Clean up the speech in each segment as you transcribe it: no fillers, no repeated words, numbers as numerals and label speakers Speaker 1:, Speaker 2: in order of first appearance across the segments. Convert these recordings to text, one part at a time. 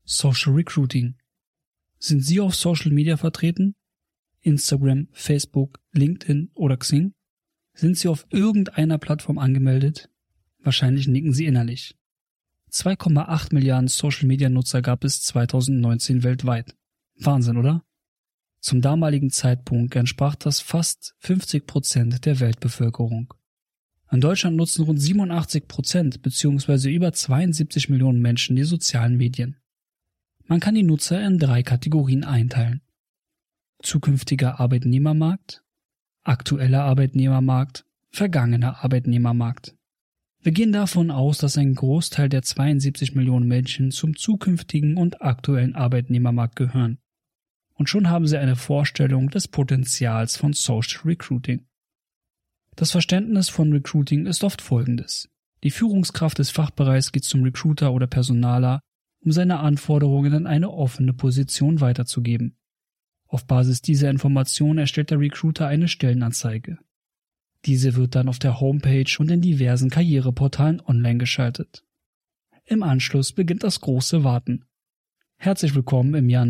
Speaker 1: Social Recruiting. Sind Sie auf Social Media vertreten? Instagram, Facebook, LinkedIn oder Xing? Sind Sie auf irgendeiner Plattform angemeldet? Wahrscheinlich nicken Sie innerlich. 2,8 Milliarden Social Media Nutzer gab es 2019 weltweit. Wahnsinn, oder? Zum damaligen Zeitpunkt entsprach das fast 50% der Weltbevölkerung. In Deutschland nutzen rund 87% bzw. über 72 Millionen Menschen die sozialen Medien. Man kann die Nutzer in 3 Kategorien einteilen. Zukünftiger Arbeitnehmermarkt, aktueller Arbeitnehmermarkt, vergangener Arbeitnehmermarkt. Wir gehen davon aus, dass ein Großteil der 72 Millionen Menschen zum zukünftigen und aktuellen Arbeitnehmermarkt gehören. Und schon haben Sie eine Vorstellung des Potenzials von Social Recruiting. Das Verständnis von Recruiting ist oft folgendes. Die Führungskraft des Fachbereichs geht zum Recruiter oder Personaler, um seine Anforderungen in eine offene Position weiterzugeben. Auf Basis dieser Information erstellt der Recruiter eine Stellenanzeige. Diese wird dann auf der Homepage und in diversen Karriereportalen online geschaltet. Im Anschluss beginnt das große Warten. Herzlich willkommen im Jahr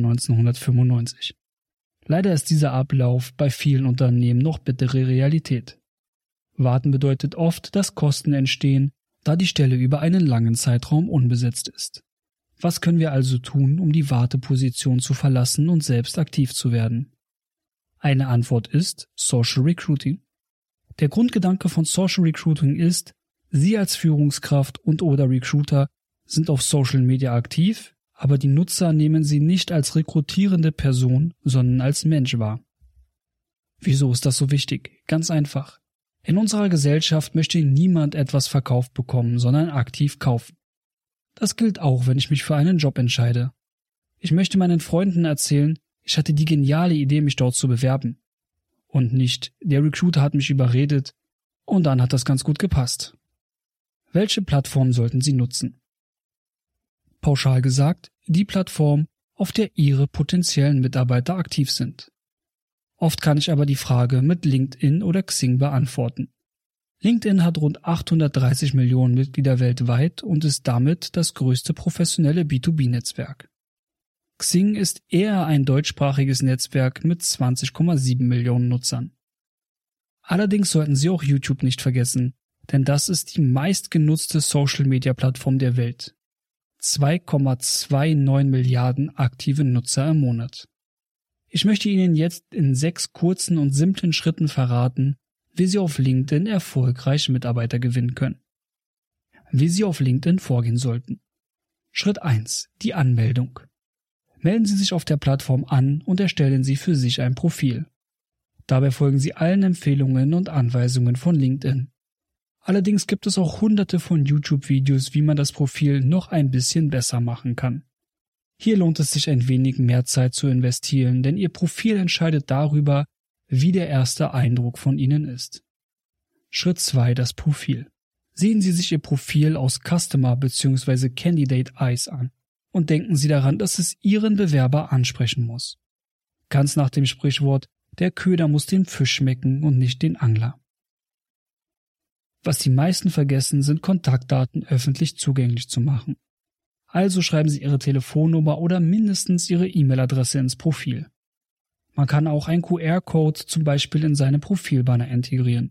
Speaker 1: 1995. Leider ist dieser Ablauf bei vielen Unternehmen noch bittere Realität. Warten bedeutet oft, dass Kosten entstehen, da die Stelle über einen langen Zeitraum unbesetzt ist. Was können wir also tun, um die Warteposition zu verlassen und selbst aktiv zu werden? Eine Antwort ist Social Recruiting. Der Grundgedanke von Social Recruiting ist, Sie als Führungskraft und/oder Recruiter sind auf Social Media aktiv, aber die Nutzer nehmen Sie nicht als rekrutierende Person, sondern als Mensch wahr. Wieso ist das so wichtig? Ganz einfach. In unserer Gesellschaft möchte niemand etwas verkauft bekommen, sondern aktiv kaufen. Das gilt auch, wenn ich mich für einen Job entscheide. Ich möchte meinen Freunden erzählen, ich hatte die geniale Idee, mich dort zu bewerben. Und nicht, der Recruiter hat mich überredet und dann hat das ganz gut gepasst. Welche Plattform sollten Sie nutzen? Pauschal gesagt, die Plattform, auf der Ihre potenziellen Mitarbeiter aktiv sind. Oft kann ich aber die Frage mit LinkedIn oder Xing beantworten. LinkedIn hat rund 830 Millionen Mitglieder weltweit und ist damit das größte professionelle B2B-Netzwerk. Xing ist eher ein deutschsprachiges Netzwerk mit 20,7 Millionen Nutzern. Allerdings sollten Sie auch YouTube nicht vergessen, denn das ist die meistgenutzte Social-Media-Plattform der Welt. 2,29 Milliarden aktive Nutzer im Monat. Ich möchte Ihnen jetzt in 6 kurzen und simplen Schritten verraten, wie Sie auf LinkedIn erfolgreich Mitarbeiter gewinnen können. Wie Sie auf LinkedIn vorgehen sollten. Schritt 1. Die Anmeldung. Melden Sie sich auf der Plattform an und erstellen Sie für sich ein Profil. Dabei folgen Sie allen Empfehlungen und Anweisungen von LinkedIn. Allerdings gibt es auch hunderte von YouTube-Videos, wie man das Profil noch ein bisschen besser machen kann. Hier lohnt es sich ein wenig mehr Zeit zu investieren, denn Ihr Profil entscheidet darüber, wie der erste Eindruck von Ihnen ist. Schritt 2. Das Profil. Sehen Sie sich Ihr Profil aus Customer bzw. Candidate Eyes an und denken Sie daran, dass es Ihren Bewerber ansprechen muss. Ganz nach dem Sprichwort, der Köder muss den Fisch schmecken und nicht den Angler. Was die meisten vergessen, sind Kontaktdaten öffentlich zugänglich zu machen. Also schreiben Sie Ihre Telefonnummer oder mindestens Ihre E-Mail-Adresse ins Profil. Man kann auch einen QR-Code zum Beispiel in seine Profilbanner integrieren.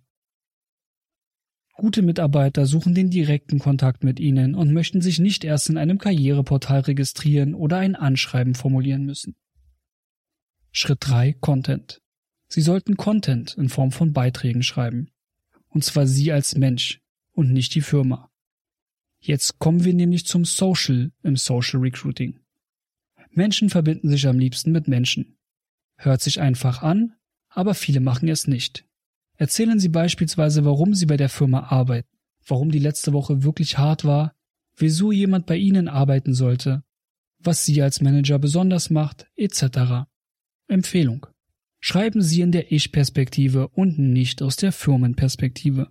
Speaker 1: Gute Mitarbeiter suchen den direkten Kontakt mit Ihnen und möchten sich nicht erst in einem Karriereportal registrieren oder ein Anschreiben formulieren müssen. Schritt 3. Content. Sie sollten Content in Form von Beiträgen schreiben. Und zwar Sie als Mensch und nicht die Firma. Jetzt kommen wir nämlich zum Social im Social Recruiting. Menschen verbinden sich am liebsten mit Menschen. Hört sich einfach an, aber viele machen es nicht. Erzählen Sie beispielsweise, warum Sie bei der Firma arbeiten, warum die letzte Woche wirklich hart war, wieso jemand bei Ihnen arbeiten sollte, was Sie als Manager besonders macht, etc. Empfehlung. Schreiben Sie in der Ich-Perspektive und nicht aus der Firmenperspektive.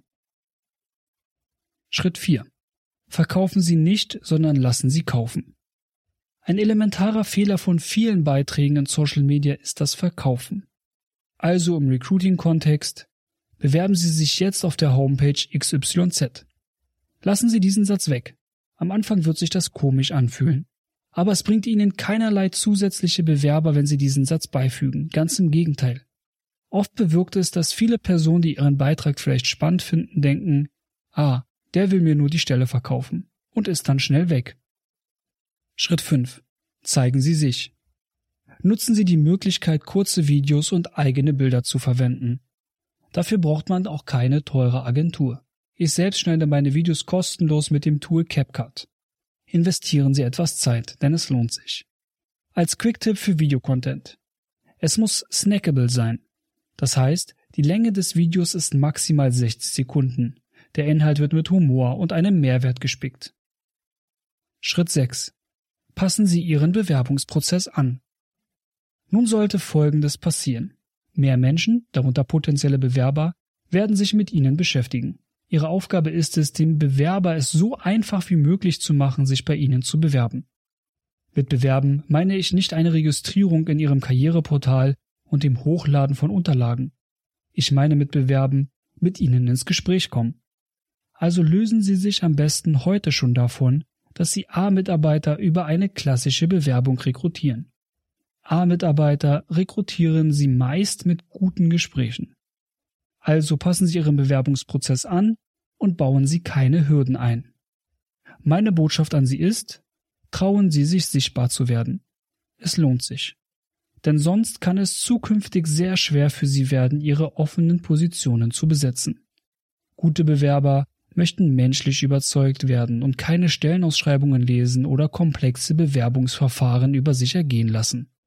Speaker 1: Schritt 4. Verkaufen Sie nicht, sondern lassen Sie kaufen. Ein elementarer Fehler von vielen Beiträgen in Social Media ist das Verkaufen. Also im Recruiting-Kontext, bewerben Sie sich jetzt auf der Homepage XYZ. Lassen Sie diesen Satz weg. Am Anfang wird sich das komisch anfühlen. Aber es bringt Ihnen keinerlei zusätzliche Bewerber, wenn Sie diesen Satz beifügen. Ganz im Gegenteil. Oft bewirkt es, dass viele Personen, die Ihren Beitrag vielleicht spannend finden, denken, der will mir nur die Stelle verkaufen und ist dann schnell weg. Schritt 5. Zeigen Sie sich. Nutzen Sie die Möglichkeit, kurze Videos und eigene Bilder zu verwenden. Dafür braucht man auch keine teure Agentur. Ich selbst schneide meine Videos kostenlos mit dem Tool CapCut. Investieren Sie etwas Zeit, denn es lohnt sich. Als Quick-Tipp für Videocontent. Es muss snackable sein. Das heißt, die Länge des Videos ist maximal 60 Sekunden. Der Inhalt wird mit Humor und einem Mehrwert gespickt. Schritt 6. Passen Sie Ihren Bewerbungsprozess an. Nun sollte Folgendes passieren. Mehr Menschen, darunter potenzielle Bewerber, werden sich mit Ihnen beschäftigen. Ihre Aufgabe ist es, dem Bewerber es so einfach wie möglich zu machen, sich bei Ihnen zu bewerben. Mit Bewerben meine ich nicht eine Registrierung in Ihrem Karriereportal und dem Hochladen von Unterlagen. Ich meine mit Bewerben, mit Ihnen ins Gespräch kommen. Also lösen Sie sich am besten heute schon davon, dass Sie A-Mitarbeiter über eine klassische Bewerbung rekrutieren. A-Mitarbeiter rekrutieren Sie meist mit guten Gesprächen. Also passen Sie Ihren Bewerbungsprozess an und bauen Sie keine Hürden ein. Meine Botschaft an Sie ist, trauen Sie sich sichtbar zu werden. Es lohnt sich. Denn sonst kann es zukünftig sehr schwer für Sie werden, Ihre offenen Positionen zu besetzen. Gute Bewerber möchten menschlich überzeugt werden und keine Stellenausschreibungen lesen oder komplexe Bewerbungsverfahren über sich ergehen lassen.